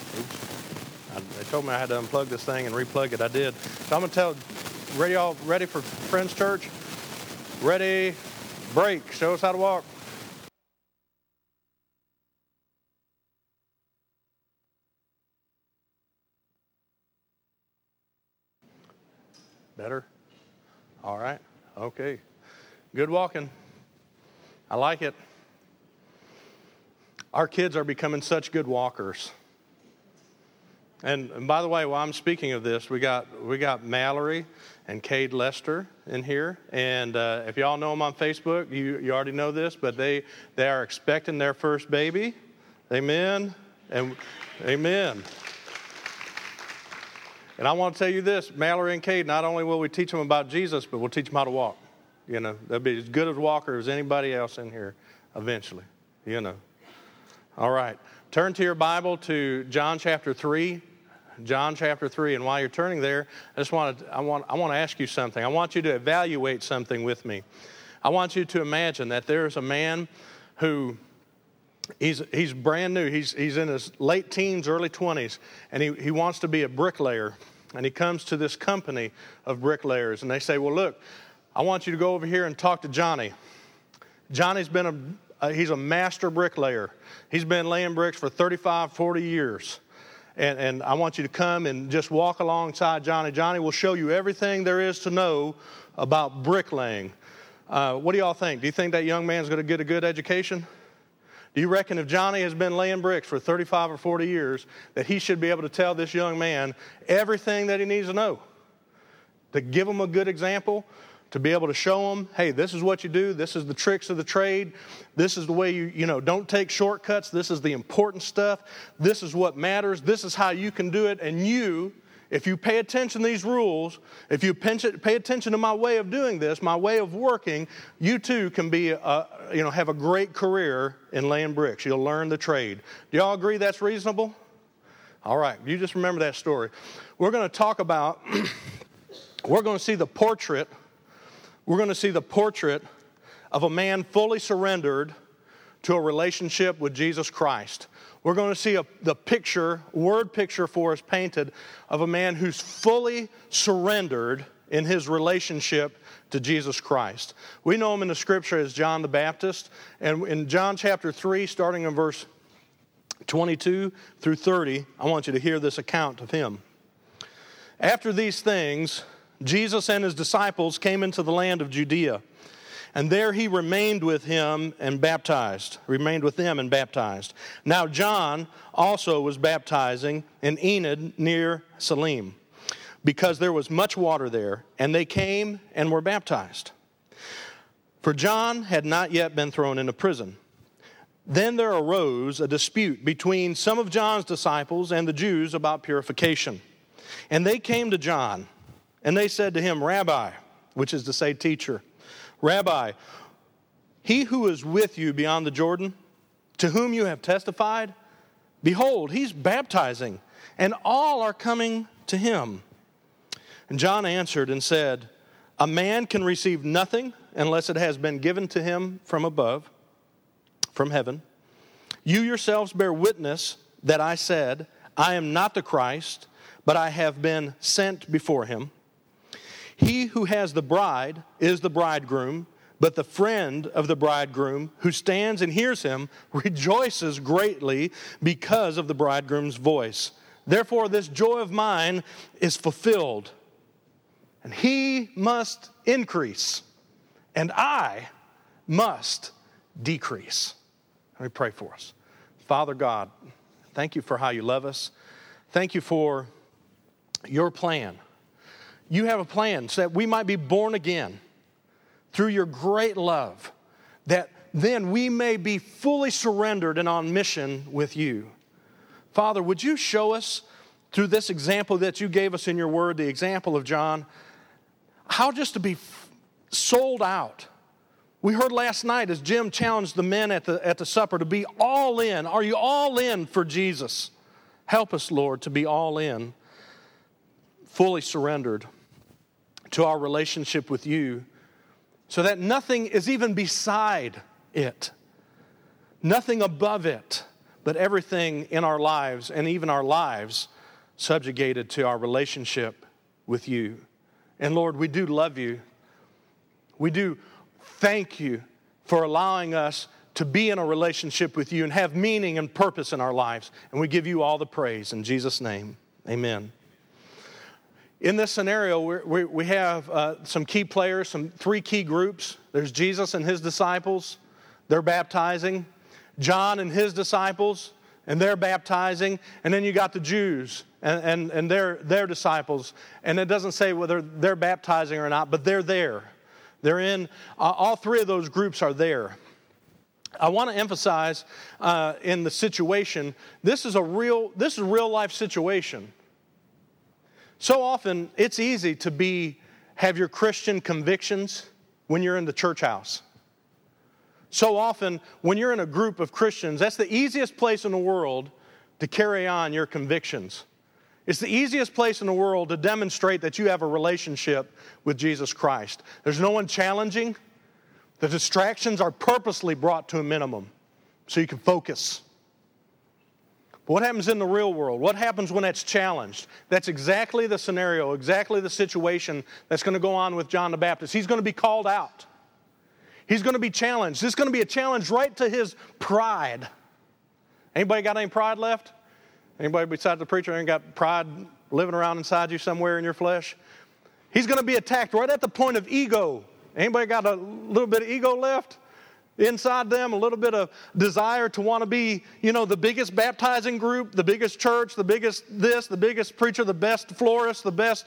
They told me I had to unplug this thing and replug it. I did. So I'm going to tell, ready for Friends Church? Ready, break. Show us how to walk. Better? All right. Okay. Good walking. I like it. Our kids are becoming such good walkers. And by the way, while I'm speaking of this, we got Mallory and Cade Lester in here. And if y'all know them on Facebook, you already know this, but they are expecting their first baby. Amen. And amen. And I want to tell you this, Mallory and Cade, not only will we teach them about Jesus, but we'll teach them how to walk. You know, they'll be as good a walker as anybody else in here eventually, you know. All right. Turn to your Bible to John chapter 3. John chapter 3. And while you're turning there, I want to ask you something. I want you to evaluate something with me. I want you to imagine that there's a man who he's brand new. He's in his late teens, early 20s, and he wants to be a bricklayer. And he comes to this company of bricklayers, and they say, well, look, I want you to go over here and talk to Johnny. Johnny's been he's a master bricklayer. He's been laying bricks for 35, 40 years. And I want you to come and just walk alongside Johnny. Johnny will show you everything there is to know about bricklaying. What do y'all think? Do you think that young man's going to get a good education? Do you reckon if Johnny has been laying bricks for 35 or 40 years, that he should be able to tell this young man everything that he needs to know? To give him a good example, to be able to show him, hey, this is what you do, this is the tricks of the trade, this is the way you don't take shortcuts, this is the important stuff, this is what matters, this is how you can do it, and you, if you pay attention to these rules, if you pay attention to my way of doing this, my way of working, you too can be, have a great career in laying bricks. You'll learn the trade. Do y'all agree that's reasonable? All right, you just remember that story. We're going to talk about, we're going to see the portrait of a man fully surrendered to a relationship with Jesus Christ. We're going to see the word picture for us painted of a man who's fully surrendered in his relationship to Jesus Christ. We know him in the scripture as John the Baptist. And in John chapter 3, starting in verse 22 through 30, I want you to hear this account of him. After these things, Jesus and his disciples came into the land of Judea. And there he remained with them and baptized. Now John also was baptizing in Enid near Salim, because there was much water there, and they came and were baptized. For John had not yet been thrown into prison. Then there arose a dispute between some of John's disciples and the Jews about purification. And they came to John, and they said to him, Rabbi, which is to say teacher, Rabbi, he who is with you beyond the Jordan, to whom you have testified, behold, he's baptizing, and all are coming to him. And John answered and said, a man can receive nothing unless it has been given to him from above, from heaven. You yourselves bear witness that I said, I am not the Christ, but I have been sent before him. He who has the bride is the bridegroom, but the friend of the bridegroom who stands and hears him rejoices greatly because of the bridegroom's voice. Therefore, this joy of mine is fulfilled. And he must increase, and I must decrease. Let me pray for us. Father God, thank you for how you love us. Thank you for your plan. You have a plan so that we might be born again through your great love, that then we may be fully surrendered and on mission with you. Father, would you show us through this example that you gave us in your word, the example of John, how just to be sold out. We heard last night as Jim challenged the men at the supper to be all in. Are you all in for Jesus? Help us, Lord, to be all in, fully surrendered to our relationship with you, so that nothing is even beside it, nothing above it, but everything in our lives, and even our lives, subjugated to our relationship with you. And Lord, we do love you. We do thank you for allowing us to be in a relationship with you and have meaning and purpose in our lives. And we give you all the praise in Jesus' name. Amen. In this scenario, we have some key players, three key groups. There's Jesus and his disciples. They're baptizing. John and his disciples, and they're baptizing. And then you got the Jews and their disciples. And it doesn't say whether they're baptizing or not, but they're there. They're in, all three of those groups are there. I want to emphasize in the situation, this is a real life situation. So often, it's easy to have your Christian convictions when you're in the church house. So often, when you're in a group of Christians, that's the easiest place in the world to carry on your convictions. It's the easiest place in the world to demonstrate that you have a relationship with Jesus Christ. There's no one challenging. The distractions are purposely brought to a minimum so you can focus. But what happens in the real world? What happens when that's challenged? That's exactly the scenario, exactly the situation that's going to go on with John the Baptist. He's going to be called out. He's going to be challenged. This is going to be a challenge right to his pride. Anybody got any pride left? Anybody besides the preacher ain't got pride living around inside you somewhere in your flesh? He's going to be attacked right at the point of ego. Anybody got a little bit of ego left inside them? A little bit of desire to want to be, the biggest baptizing group, the biggest church, the biggest this, the biggest preacher, the best florist, the best,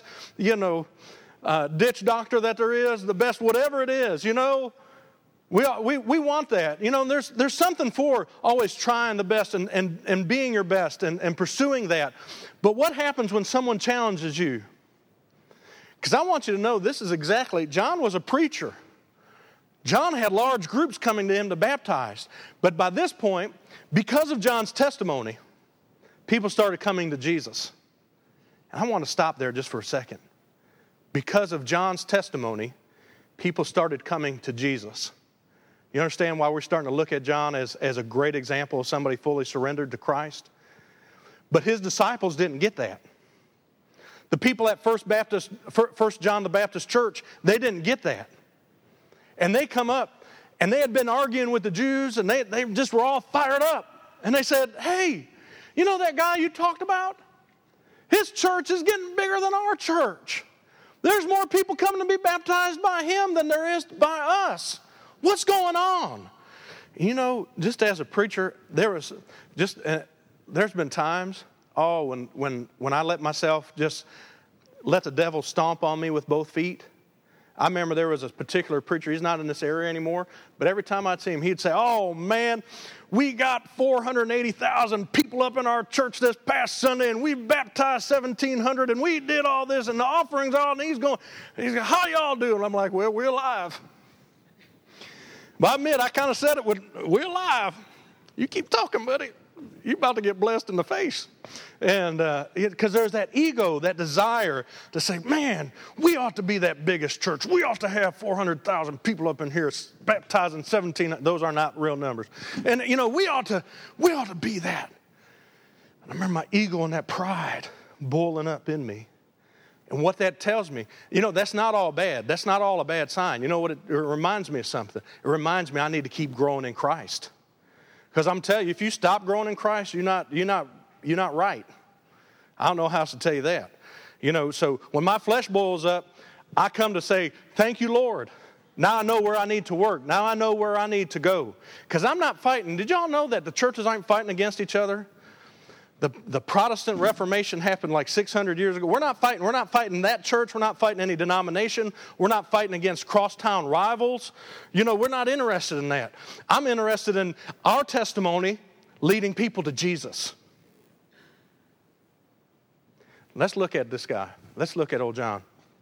ditch doctor that there is, the best whatever it is, We want that. There's something for always trying the best and being your best and pursuing that. But what happens when someone challenges you? Because I want you to know John was a preacher. John had large groups coming to him to baptize. But by this point, because of John's testimony, people started coming to Jesus. And I want to stop there just for a second. Because of John's testimony, people started coming to Jesus. You understand why we're starting to look at John as a great example of somebody fully surrendered to Christ? But his disciples didn't get that. The people at First John the Baptist Church, they didn't get that. And they come up, and they had been arguing with the Jews, and they just were all fired up. And they said, hey, you know that guy you talked about? His church is getting bigger than our church. There's more people coming to be baptized by him than there is by us. What's going on? Just as a preacher, there's been times, when I let myself just let the devil stomp on me with both feet. I remember there was a particular preacher, he's not in this area anymore, but every time I'd see him, he'd say, oh man, we got 480,000 people up in our church this past Sunday, and we baptized 1,700, and we did all this, and the offerings all, and he's going, how y'all doing? I'm like, well, we're alive. But I admit, I kind of said it with, we're alive. You keep talking, buddy. You're about to get blessed in the face. And because there's that ego, that desire to say, man, we ought to be that biggest church. We ought to have 400,000 people up in here baptizing 17. Those are not real numbers. And, we ought to be that. And I remember my ego and that pride boiling up in me. And what that tells me, that's not all bad. That's not all a bad sign. You know what? It reminds me of something. It reminds me I need to keep growing in Christ. Because I'm telling you, if you stop growing in Christ, you're not right. I don't know how else to tell you that. So when my flesh boils up, I come to say, thank you, Lord. Now I know where I need to work. Now I know where I need to go. Because I'm not fighting. Did y'all know that the churches aren't fighting against each other? The Protestant Reformation happened like 600 years ago. We're not fighting that church. We're not fighting any denomination. We're not fighting against crosstown rivals. We're not interested in that. I'm interested in our testimony leading people to Jesus. Let's look at this guy. Let's look at old John.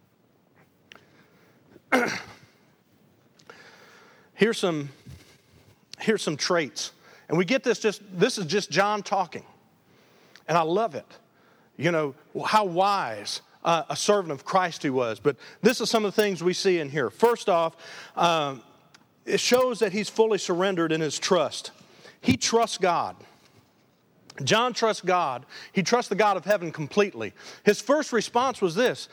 Here's some traits. And we get this is just John talking. And I love it. How wise a servant of Christ he was. But this is some of the things we see in here. First off, it shows that he's fully surrendered in his trust. He trusts God. John trusts God. He trusts the God of heaven completely. His first response was this: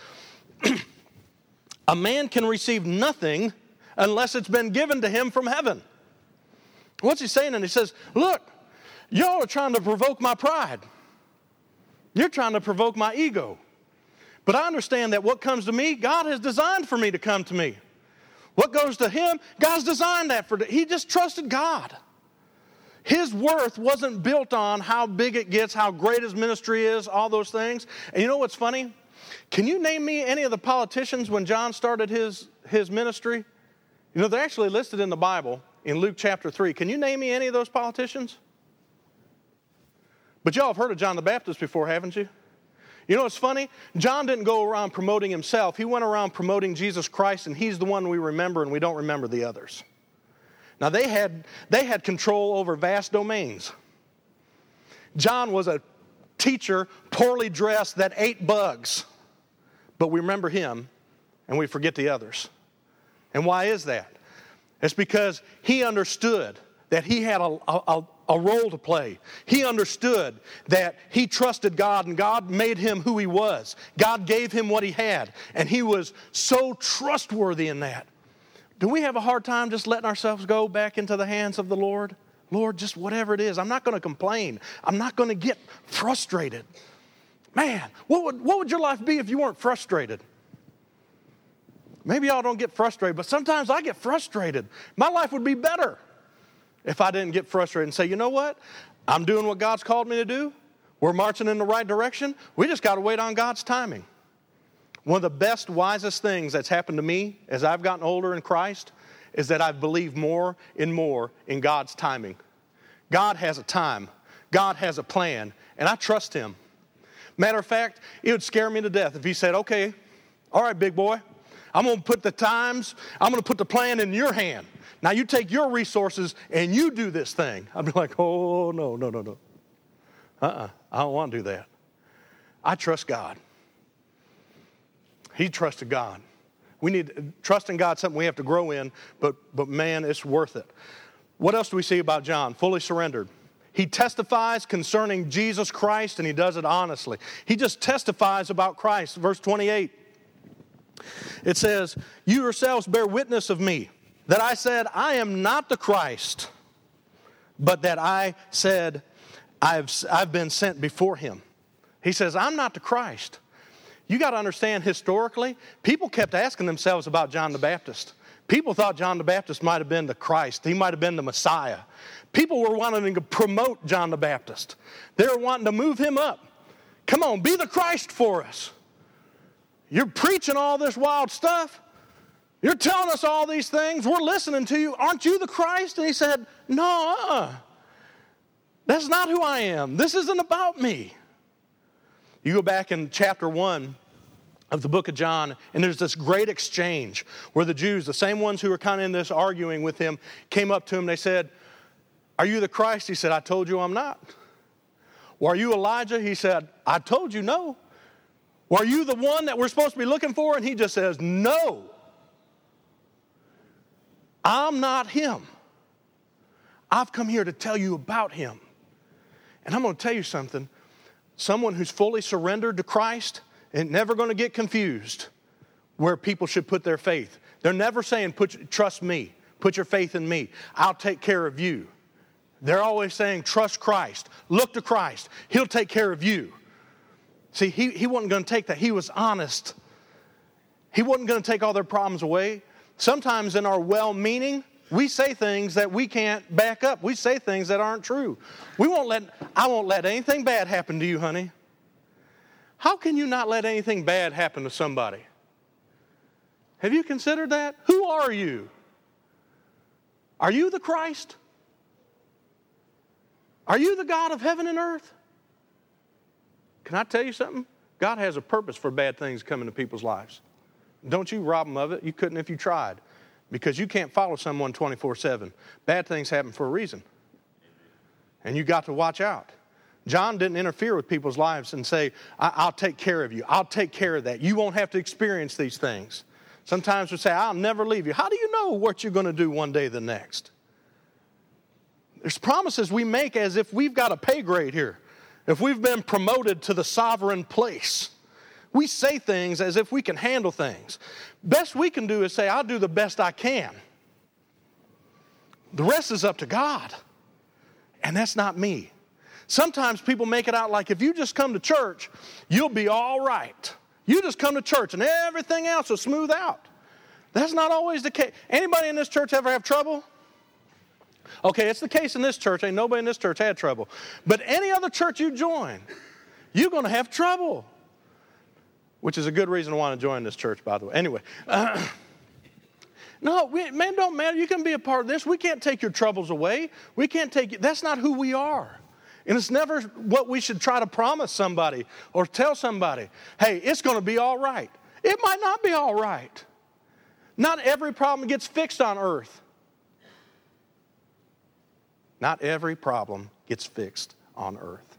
a man can receive nothing unless it's been given to him from heaven. What's he saying? And he says, look, y'all are trying to provoke my pride. You're trying to provoke my ego. But I understand that what comes to me, God has designed for me to come to me. What goes to him, God's designed that for. He just trusted God. His worth wasn't built on how big it gets, how great his ministry is, all those things. And you know what's funny? Can you name me any of the politicians when John started his ministry? You know, they're actually listed in the Bible in Luke chapter 3. Can you name me any of those politicians? But y'all have heard of John the Baptist before, haven't you? You know what's funny? John didn't go around promoting himself. He went around promoting Jesus Christ, and he's the one we remember, and we don't remember the others. Now, they had control over vast domains. John was a teacher, poorly dressed, that ate bugs. But we remember him, and we forget the others. And why is that? It's because he understood that he had a role to play. He understood that he trusted God, and God made him who he was. God gave him what he had, and he was so trustworthy in that. Do we have a hard time just letting ourselves go back into the hands of the Lord? Lord, just whatever it is. I'm not going to complain. I'm not going to get frustrated. Man, what would your life be if you weren't frustrated? Maybe y'all don't get frustrated, but sometimes I get frustrated. My life would be better if I didn't get frustrated and say, you know what? I'm doing what God's called me to do. We're marching in the right direction. We just got to wait on God's timing. One of the best, wisest things that's happened to me as I've gotten older in Christ is that I've believed more and more in God's timing. God has a time. God has a plan, and I trust him. Matter of fact, it would scare me to death if he said, okay, all right, big boy, I'm going to put the times, I'm going to put the plan in your hand. Now you take your resources and you do this thing. I'd be like, oh, no. I don't want to do that. I trust God. He trusted God. We need trust in God, something we have to grow in, but man, it's worth it. What else do we see about John? Fully surrendered. He testifies concerning Jesus Christ, and he does it honestly. He just testifies about Christ. Verse 28, it says, you yourselves bear witness of me, that I said, I am not the Christ, but that I said, I've been sent before him. He says, I'm not the Christ. You got to understand, historically, people kept asking themselves about John the Baptist. People thought John the Baptist might have been the Christ. He might have been the Messiah. People were wanting to promote John the Baptist. They were wanting to move him up. Come on, be the Christ for us. You're preaching all this wild stuff. You're telling us all these things. We're listening to you. Aren't you the Christ? And he said, no, that's not who I am. This isn't about me. You go back in chapter 1 of the book of John, and there's this great exchange where the Jews, the same ones who were kind of in this arguing with him, came up to him. They said, are you the Christ? He said, I told you I'm not. Well, are you Elijah? He said, I told you no. Well, are you the one that we're supposed to be looking for? And he just says, no. I'm not him. I've come here to tell you about him. And I'm going to tell you something. Someone who's fully surrendered to Christ ain't never going to get confused where people should put their faith. They're never saying, trust me, put your faith in me, I'll take care of you. They're always saying, trust Christ, look to Christ, he'll take care of you. See, he wasn't going to take that. He was honest. He wasn't going to take all their problems away. Sometimes in our well-meaning, we say things that we can't back up. We say things that aren't true. I won't let anything bad happen to you, honey. How can you not let anything bad happen to somebody? Have you considered that? Who are you? Are you the Christ? Are you the God of heaven and earth? Can I tell you something? God has a purpose for bad things coming to people's lives. Don't you rob them of it. You couldn't if you tried. Because you can't follow someone 24/7. Bad things happen for a reason. And you got to watch out. John didn't interfere with people's lives and say, I'll take care of you. I'll take care of that. You won't have to experience these things. Sometimes we say, I'll never leave you. How do you know what you're going to do one day the next? There's promises we make as if we've got a pay grade here. if we've been promoted to the sovereign place, we say things as if we can handle things. Best we can do is say, I'll do the best I can. The rest is up to God. And that's not me. Sometimes people make it out like if you just come to church, you'll be all right. You just come to church and everything else will smooth out. That's not always the case. Anybody in this church ever have trouble? Okay, it's the case in this church. Ain't nobody in this church had trouble. But any other church you join, you're going to have trouble. Which is a good reason to want to join this church, by the way. Anyway. Man, don't matter. You can be a part of this. We can't take your troubles away. We can't take you. That's not who we are. And it's never what we should try to promise somebody or tell somebody, hey, it's going to be all right. It might not be all right. Not every problem gets fixed on earth. Not every problem gets fixed on earth.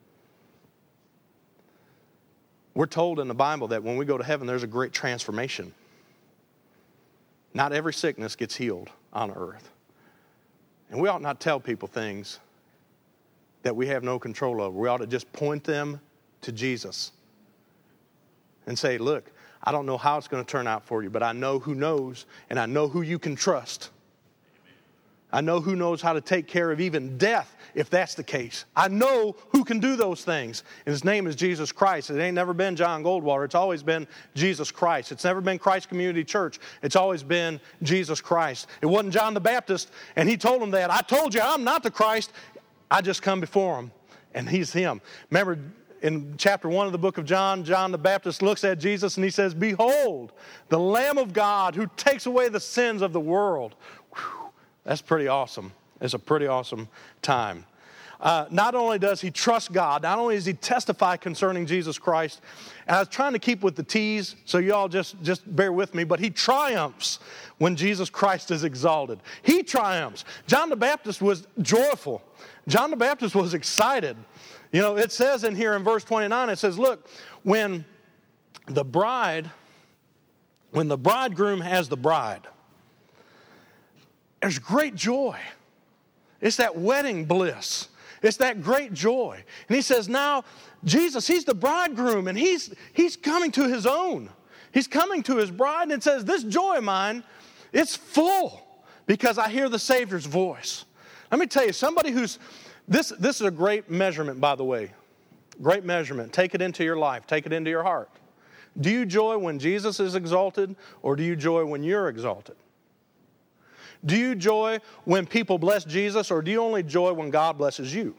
We're told in the Bible that when we go to heaven, there's a great transformation. Not every sickness gets healed on earth. And we ought not tell people things that we have no control over. We ought to just point them to Jesus and say, look, I don't know how it's going to turn out for you, but I know who knows, and I know who you can trust. I know who knows how to take care of even death, if that's the case. I know who can do those things, and his name is Jesus Christ. It ain't never been John Goldwater. It's always been Jesus Christ. It's never been Christ Community Church. It's always been Jesus Christ. It wasn't John the Baptist, and he told him that. I told you I'm not the Christ. I just come before him, and he's him. Remember, in chapter 1 of the book of John, John the Baptist looks at Jesus, and he says, behold, the Lamb of God who takes away the sins of the world. Whew. That's pretty awesome. It's a pretty awesome time. Not only does he trust God, not only does he testify concerning Jesus Christ, and I was trying to keep with the T's, so you all just bear with me, but he triumphs when Jesus Christ is exalted. He triumphs. John the Baptist was joyful. John the Baptist was excited. You know, it says in here in verse 29, it says, look, when the bridegroom has the bride, there's great joy. It's that wedding bliss. It's that great joy. And he says, now, Jesus, he's the bridegroom, and he's coming to his own. He's coming to his bride, and it says, this joy of mine, it's full because I hear the Savior's voice. Let me tell you, somebody who's, this is a great measurement, by the way. Great measurement. Take it into your life. Take it into your heart. Do you joy when Jesus is exalted, or do you joy when you're exalted? Do you joy when people bless Jesus, or do you only joy when God blesses you?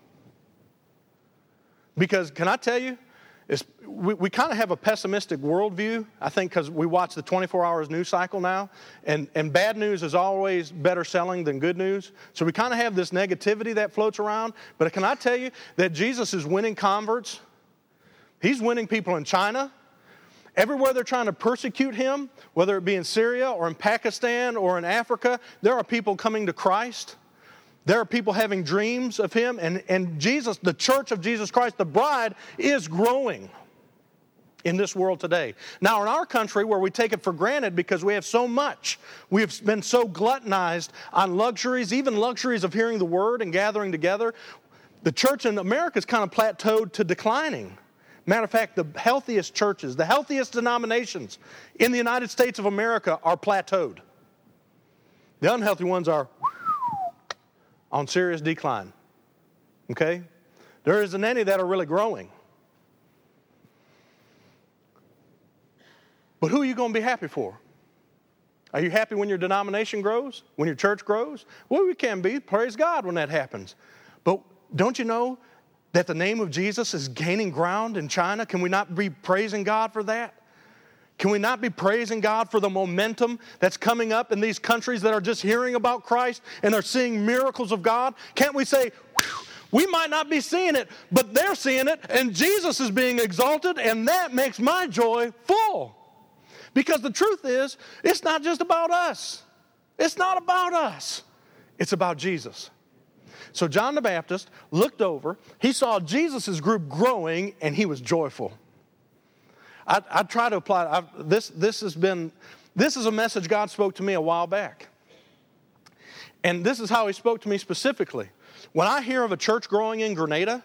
Because can I tell you, we kind of have a pessimistic worldview, I think, because we watch the 24 hours news cycle now, and bad news is always better selling than good news. So we kind of have this negativity that floats around. But can I tell you that Jesus is winning converts? He's winning people in China. Everywhere they're trying to persecute him, whether it be in Syria or in Pakistan or in Africa, there are people coming to Christ. There are people having dreams of him. And Jesus, the church of Jesus Christ, the bride, is growing in this world today. Now, in our country, where we take it for granted because we have so much, we've been so gluttonized on luxuries, even luxuries of hearing the word and gathering together, the church in America is kind of plateaued to declining. Matter of fact, the healthiest churches, the healthiest denominations in the United States of America are plateaued. The unhealthy ones are on serious decline. Okay? There isn't any that are really growing. But who are you going to be happy for? Are you happy when your denomination grows? When your church grows? Well, we can be. Praise God when that happens. But don't you know that the name of Jesus is gaining ground in China? Can we not be praising God for that? Can we not be praising God for the momentum that's coming up in these countries that are just hearing about Christ and are seeing miracles of God? Can't we say, we might not be seeing it, but they're seeing it, and Jesus is being exalted, and that makes my joy full. Because the truth is, it's not just about us. It's not about us. It's about Jesus. So John the Baptist looked over, he saw Jesus' group growing, and he was joyful. I try to apply, this is a message God spoke to me a while back. And this is how he spoke to me specifically. When I hear of a church growing in Grenada,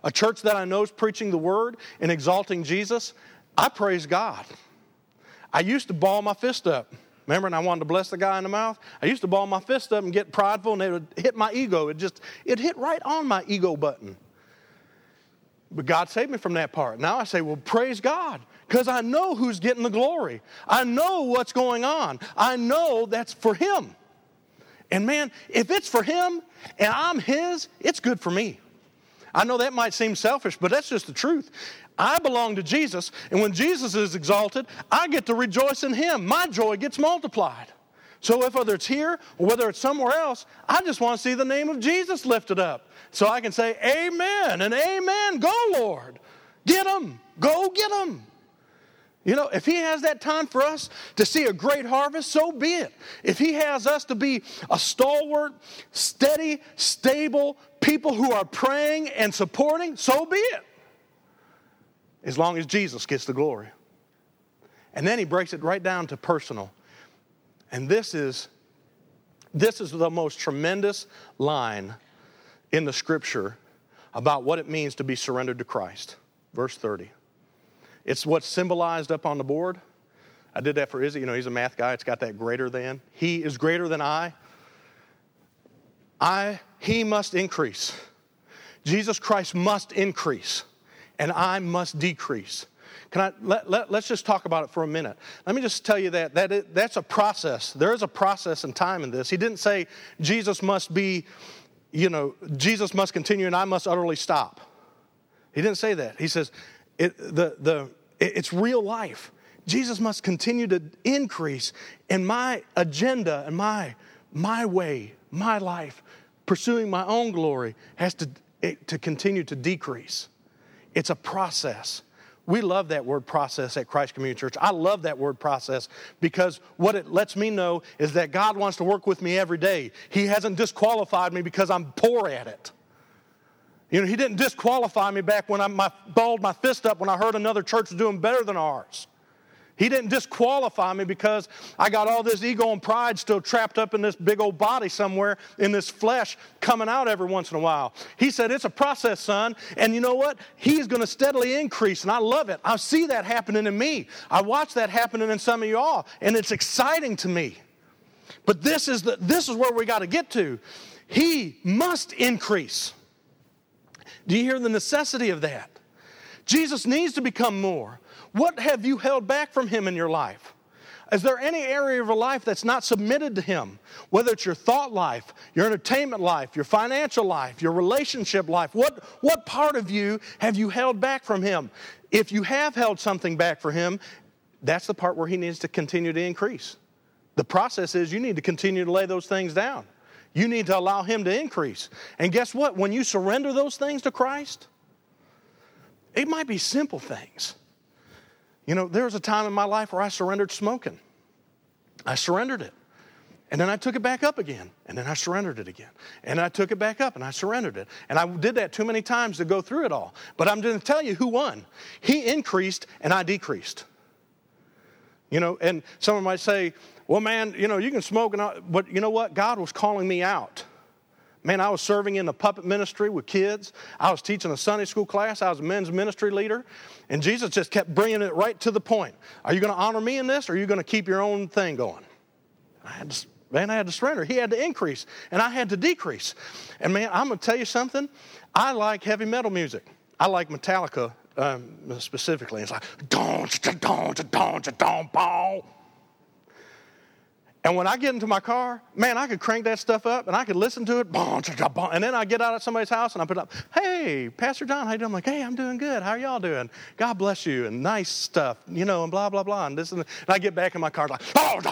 a church that I know is preaching the word and exalting Jesus, I praise God. I used to ball my fist up. Remember, and I wanted to bless the guy in the mouth? I used to ball my fist up and get prideful, and it would hit my ego. It hit right on my ego button. But God saved me from that part. Now I say, well, praise God, because I know who's getting the glory. I know what's going on. I know that's for Him. And man, if it's for Him and I'm His, it's good for me. I know that might seem selfish, but that's just the truth. I belong to Jesus, and when Jesus is exalted, I get to rejoice in Him. My joy gets multiplied. So if whether it's here or whether it's somewhere else, I just want to see the name of Jesus lifted up. So I can say, amen and amen. Go, Lord. Get them. Go get them. You know, if He has that time for us to see a great harvest, so be it. If He has us to be a stalwart, steady, stable people who are praying and supporting, so be it. As long as Jesus gets the glory. And then He breaks it right down to personal. And this is the most tremendous line in the Scripture about what it means to be surrendered to Christ. Verse 30. It's what's symbolized up on the board. I did that for Izzy. You know, he's a math guy. It's got that greater than. He is greater than I. He must increase. Jesus Christ must increase. And I must decrease. Let's just talk about it for a minute. Let me just tell you that's a process. There is a process and time in this. He didn't say Jesus must be, Jesus must continue and I must utterly stop. He didn't say that. He says, it's real life. Jesus must continue to increase, and my agenda and my way, my life, pursuing my own glory has to continue to decrease. It's a process. We love that word process at Christ Community Church. I love that word process because what it lets me know is that God wants to work with me every day. He hasn't disqualified me because I'm poor at it. He didn't disqualify me back when I balled my fist up when I heard another church was doing better than ours. He didn't disqualify me because I got all this ego and pride still trapped up in this big old body somewhere in this flesh coming out every once in a while. He said, it's a process, son. And you know what? He's going to steadily increase, and I love it. I see that happening in me. I watch that happening in some of y'all, and it's exciting to me. But this is where we got to get to. He must increase. Do you hear the necessity of that? Jesus needs to become more. What have you held back from Him in your life? Is there any area of your life that's not submitted to Him? Whether it's your thought life, your entertainment life, your financial life, your relationship life. What part of you have you held back from Him? If you have held something back from Him, that's the part where He needs to continue to increase. The process is you need to continue to lay those things down. You need to allow Him to increase. And guess what? When you surrender those things to Christ, it might be simple things. There was a time in my life where I surrendered smoking. I surrendered it. And then I took it back up again. And then I surrendered it again. And I took it back up and I surrendered it. And I did that too many times to go through it all. But I'm going to tell you who won. He increased and I decreased. And someone might say, well, man, you can smoke, but you know what? God was calling me out. Man, I was serving in the puppet ministry with kids. I was teaching a Sunday school class. I was a men's ministry leader. And Jesus just kept bringing it right to the point. Are you going to honor me in this, or are you going to keep your own thing going? I had to surrender. He had to increase, and I had to decrease. And man, I'm going to tell you something. I like heavy metal music. I like Metallica specifically. It's like, don't. And when I get into my car, man, I could crank that stuff up and I could listen to it. And then I get out at somebody's house and I put up, hey, Pastor John, how you doing? I'm like, hey, I'm doing good. How are y'all doing? God bless you. And nice stuff, and blah, blah, blah. And this and I get back in my car like, and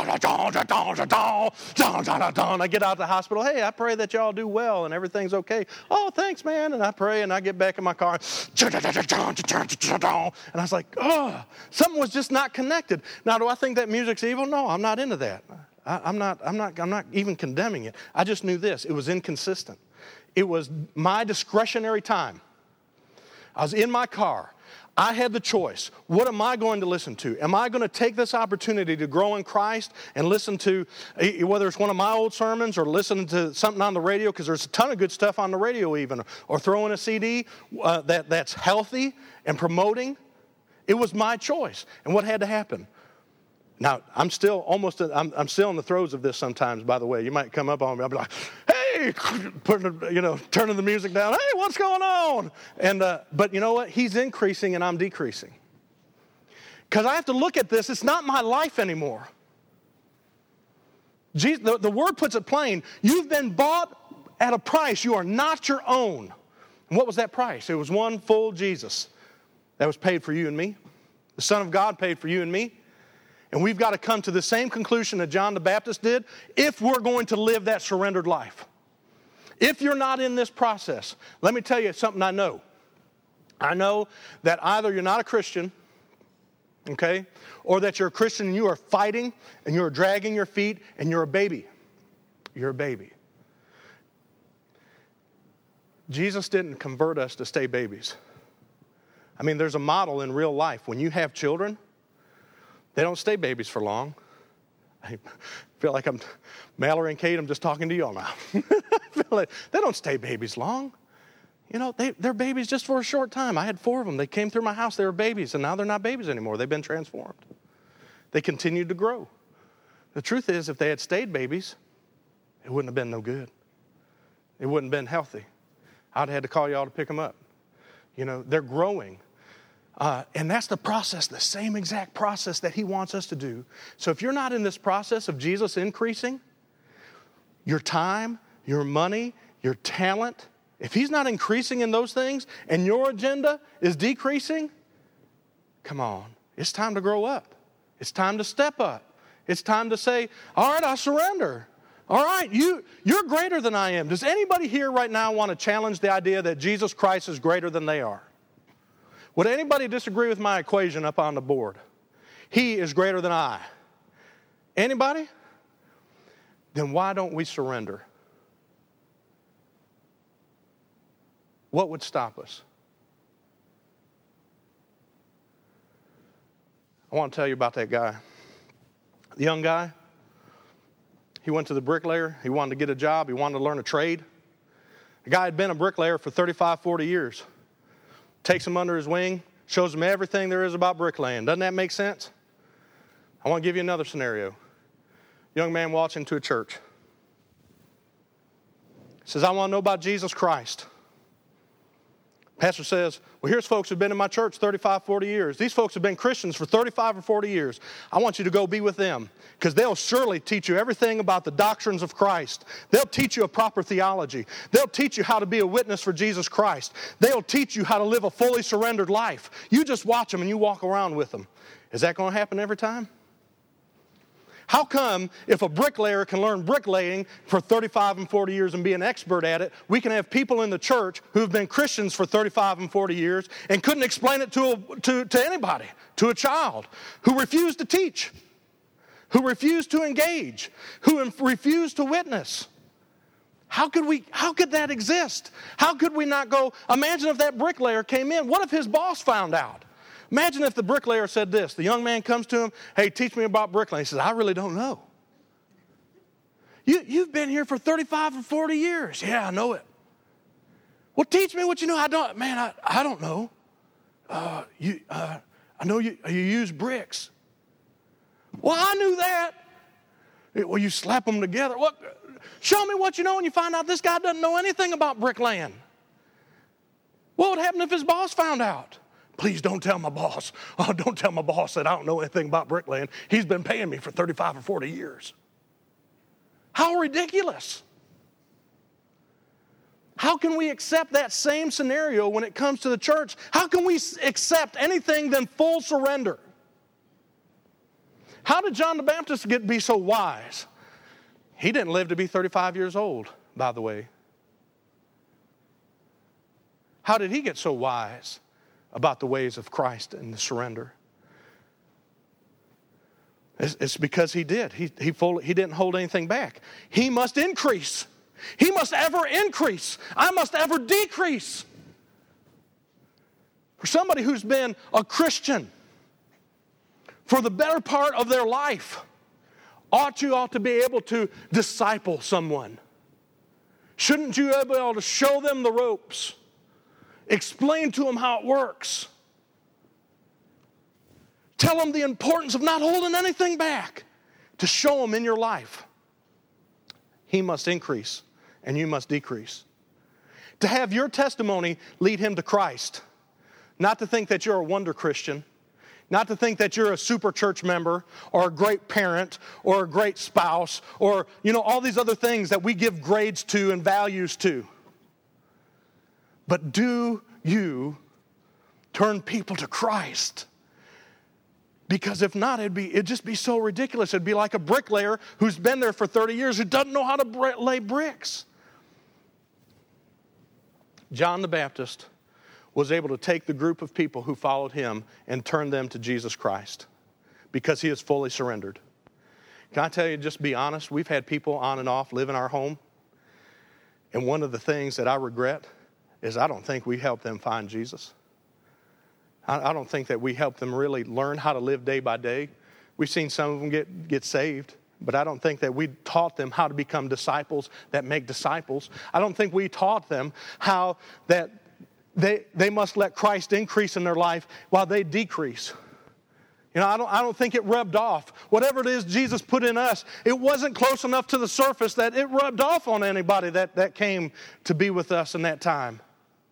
I get out of the hospital. Hey, I pray that y'all do well and everything's okay. Oh, thanks, man. And I pray and I get back in my car. And I was like, oh, something was just not connected. Now, do I think that music's evil? No, I'm not into that. I'm not even condemning it. I just knew this. It was inconsistent. It was my discretionary time. I was in my car. I had the choice. What am I going to listen to? Am I going to take this opportunity to grow in Christ and listen to, whether it's one of my old sermons or listen to something on the radio, because there's a ton of good stuff on the radio even, or throw in a CD that's healthy and promoting? It was my choice. And what had to happen? Now, I'm still in the throes of this sometimes, by the way. You might come up on me. I'll be like, hey, turning the music down. Hey, what's going on? And but you know what? He's increasing and I'm decreasing. Because I have to look at this. It's not my life anymore. Jesus, the word puts it plain. You've been bought at a price. You are not your own. And what was that price? It was one full Jesus that was paid for you and me. The Son of God paid for you and me. And we've got to come to the same conclusion that John the Baptist did if we're going to live that surrendered life. If you're not in this process, let me tell you something I know. I know that either you're not a Christian, okay, or that you're a Christian and you are fighting and you're dragging your feet and you're a baby. You're a baby. Jesus didn't convert us to stay babies. I mean, there's a model in real life. When you have children, they don't stay babies for long. I feel like Mallory and Kate, I'm just talking to y'all now. I feel like they don't stay babies long. You know, they're babies just for a short time. I had 4 of them. They came through my house. They were babies, and now they're not babies anymore. They've been transformed. They continued to grow. The truth is, if they had stayed babies, it wouldn't have been no good. It wouldn't have been healthy. I'd have had to call y'all to pick them up. You know, they're growing. And that's the process, the same exact process that he wants us to do. So if you're not in this process of Jesus increasing, your time, your money, your talent, if he's not increasing in those things and your agenda is decreasing, come on, it's time to grow up. It's time to step up. It's time to say, all right, I surrender. All right, you're greater than I am. Does anybody here right now want to challenge the idea that Jesus Christ is greater than they are? Would anybody disagree with my equation up on the board? He is greater than I. Anybody? Then why don't we surrender? What would stop us? I want to tell you about that guy. The young guy, he went to the bricklayer. He wanted to get a job. He wanted to learn a trade. The guy had been a bricklayer for 35, 40 years. Takes him under his wing, shows him everything there is about bricklaying. Doesn't that make sense? I want to give you another scenario. Young man walks into a church. Says, I want to know about Jesus Christ. Pastor says, well, here's folks who've been in my church 35, 40 years. These folks have been Christians for 35 or 40 years. I want you to go be with them because they'll surely teach you everything about the doctrines of Christ. They'll teach you a proper theology. They'll teach you how to be a witness for Jesus Christ. They'll teach you how to live a fully surrendered life. You just watch them and you walk around with them. Is that going to happen every time? How come if a bricklayer can learn bricklaying for 35 and 40 years and be an expert at it, we can have people in the church who have been Christians for 35 and 40 years and couldn't explain it to anybody, to a child, who refused to teach, who refused to engage, who refused to witness? How could that exist? How could we not go, imagine if that bricklayer came in. What if his boss found out? Imagine if the bricklayer said this. The young man comes to him, hey, teach me about bricklaying. He says, I really don't know. You've been here for 35 or 40 years. Yeah, I know it. Well, teach me what you know. I don't know. I know you use bricks. Well, I knew that. Well, you slap them together. Show me what you know and you find out this guy doesn't know anything about bricklaying. What would happen if his boss found out? Please don't tell my boss. Oh, don't tell my boss that I don't know anything about bricklaying. He's been paying me for 35 or 40 years. How ridiculous. How can we accept that same scenario when it comes to the church? How can we accept anything than full surrender? How did John the Baptist be so wise? He didn't live to be 35 years old, by the way. How did he get so wise about the ways of Christ and the surrender? It's because he did. He didn't hold anything back. He must increase. He must ever increase. I must ever decrease. For somebody who's been a Christian for the better part of their life, ought to be able to disciple someone? Shouldn't you be able to show them the ropes? Explain to them how it works. Tell them the importance of not holding anything back, to show them in your life. He must increase and you must decrease. To have your testimony lead him to Christ. Not to think that you're a wonder Christian. Not to think that you're a super church member or a great parent or a great spouse or, all these other things that we give grades to and values to. But do you turn people to Christ? Because if not, it'd just be so ridiculous. It'd be like a bricklayer who's been there for 30 years who doesn't know how to lay bricks. John the Baptist was able to take the group of people who followed him and turn them to Jesus Christ because he is fully surrendered. Can I tell you, just be honest, we've had people on and off live in our home, and one of the things that I regret is I don't think we helped them find Jesus. I don't think that we helped them really learn how to live day by day. We've seen some of them get saved, but I don't think that we taught them how to become disciples that make disciples. I don't think we taught them how that they must let Christ increase in their life while they decrease. I don't think it rubbed off. Whatever it is Jesus put in us, it wasn't close enough to the surface that it rubbed off on anybody that came to be with us in that time.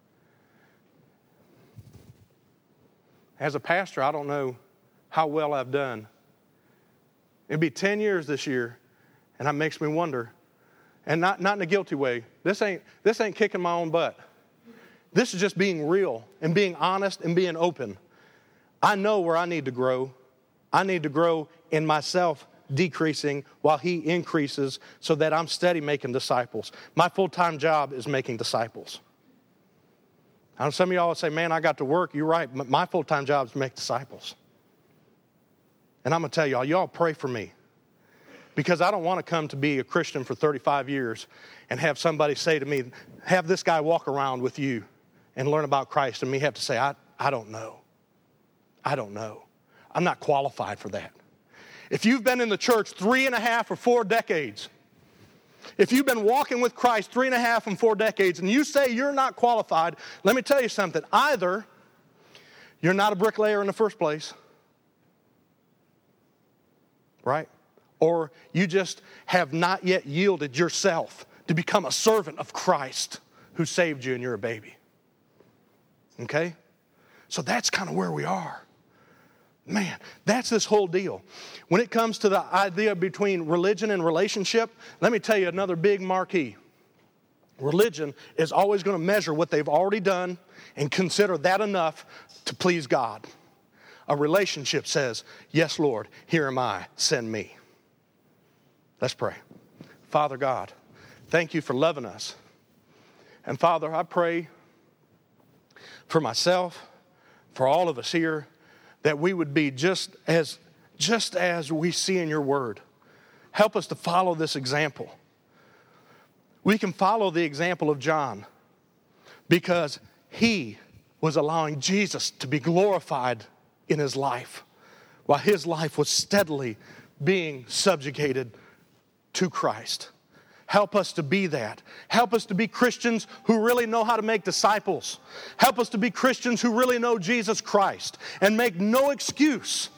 As a pastor, I don't know how well I've done. It'll be 10 years this year, and that makes me wonder. And not in a guilty way. This ain't kicking my own butt. This is just being real and being honest and being open. I know where I need to grow. I need to grow in myself decreasing while he increases so that I'm steady making disciples. My full-time job is making disciples. I know some of y'all would say, man, I got to work. You're right. My full-time job is to make disciples. And I'm going to tell y'all pray for me. Because I don't want to come to be a Christian for 35 years and have somebody say to me, have this guy walk around with you and learn about Christ, and me have to say, I don't know. I don't know. I'm not qualified for that. If you've been in the church 3.5 or 4 decades, if you've been walking with Christ 3.5 and 4 decades, and you say you're not qualified, let me tell you something. Either you're not a bricklayer in the first place, right? Or you just have not yet yielded yourself to become a servant of Christ who saved you and you're a baby. Okay? So that's kind of where we are. Man, that's this whole deal. When it comes to the idea between religion and relationship, let me tell you another big marquee. Religion is always going to measure what they've already done and consider that enough to please God. A relationship says, yes, Lord, here am I, send me. Let's pray. Father God, thank you for loving us. And Father, I pray for myself, for all of us here, that we would be just as we see in your word. Help us to follow this example. We can follow the example of John because he was allowing Jesus to be glorified in his life while his life was steadily being subjugated to Christ. Help us to be that. Help us to be Christians who really know how to make disciples. Help us to be Christians who really know Jesus Christ and make no excuse.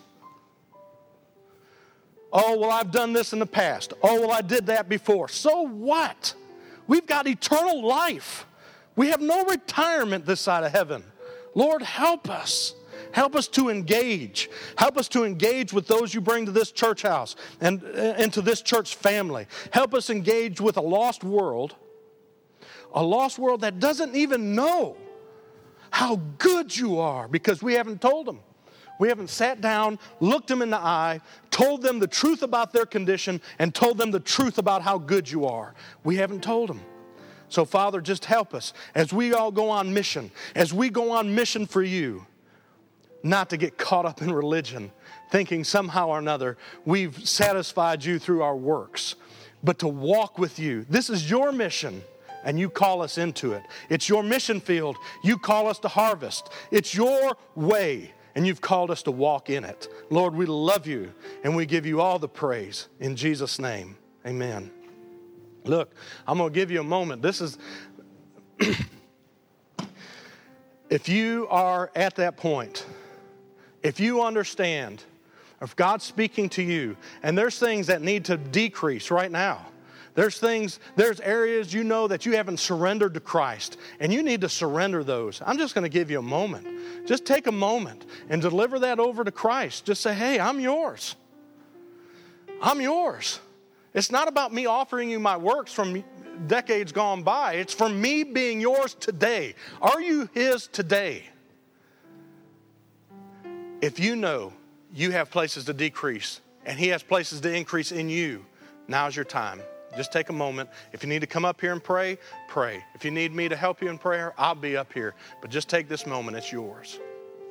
Oh, well, I've done this in the past. Oh, well, I did that before. So what? We've got eternal life. We have no retirement this side of heaven. Lord, help us. Help us to engage. Help us to engage with those you bring to this church house and to this church family. Help us engage with a lost world that doesn't even know how good you are because we haven't told them. We haven't sat down, looked them in the eye, told them the truth about their condition, and told them the truth about how good you are. We haven't told them. So, Father, just help us as we all go on mission, for you. Not to get caught up in religion, thinking somehow or another we've satisfied you through our works, but to walk with you. This is your mission, and you call us into it. It's your mission field. You call us to harvest. It's your way, and you've called us to walk in it. Lord, we love you, and we give you all the praise. In Jesus' name, amen. Look, I'm going to give you a moment. This is, if you are at that point, if you understand, if God's speaking to you, and there's things that need to decrease right now, there's areas you know that you haven't surrendered to Christ, and you need to surrender those. I'm just going to give you a moment. Just take a moment and deliver that over to Christ. Just say, hey, I'm yours. I'm yours. It's not about me offering you my works from decades gone by. It's for me being yours today. Are you His today? If you know you have places to decrease and He has places to increase in you, now's your time. Just take a moment. If you need to come up here and pray, pray. If you need me to help you in prayer, I'll be up here. But just take this moment. It's yours.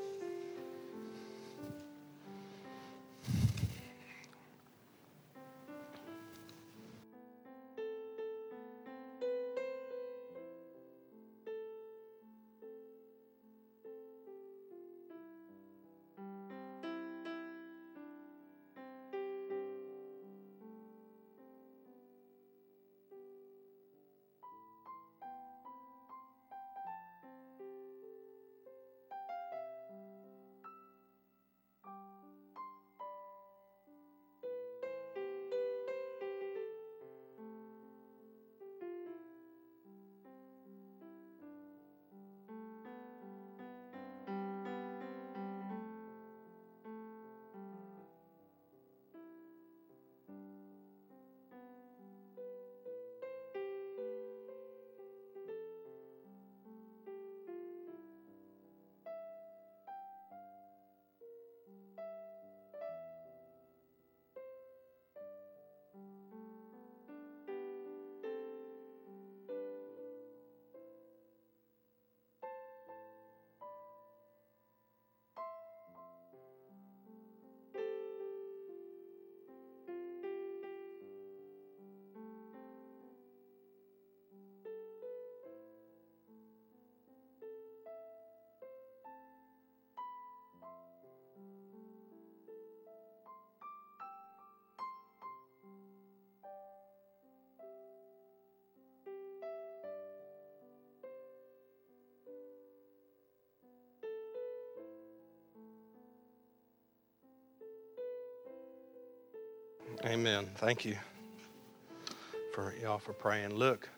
Amen. Thank you for y'all for praying. Look,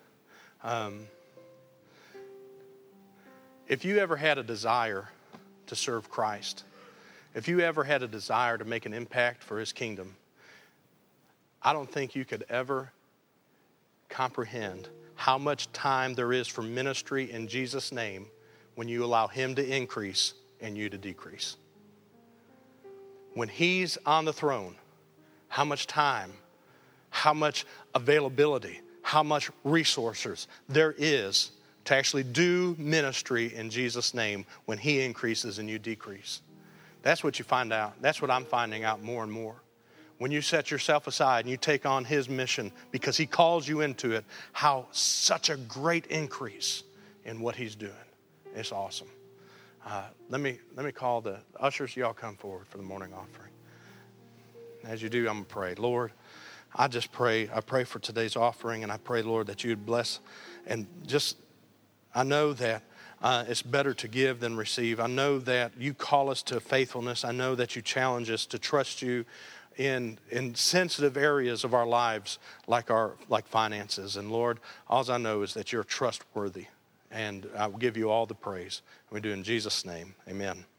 if you ever had a desire to serve Christ, if you ever had a desire to make an impact for His kingdom, I don't think you could ever comprehend how much time there is for ministry in Jesus' name when you allow Him to increase and you to decrease. When He's on the throne, how much time, how much availability, how much resources there is to actually do ministry in Jesus' name when He increases and you decrease. That's what you find out. That's what I'm finding out more and more. When you set yourself aside and you take on His mission because He calls you into it, how such a great increase in what He's doing. It's awesome. Let me call the ushers. Y'all come forward for the morning offering. As you do, I'm going to pray. Lord, I pray for today's offering, and I pray, Lord, that you'd bless. And I know that it's better to give than receive. I know that you call us to faithfulness. I know that you challenge us to trust you in sensitive areas of our lives, like finances. And Lord, all I know is that you're trustworthy, and I will give you all the praise. We do in Jesus' name. Amen.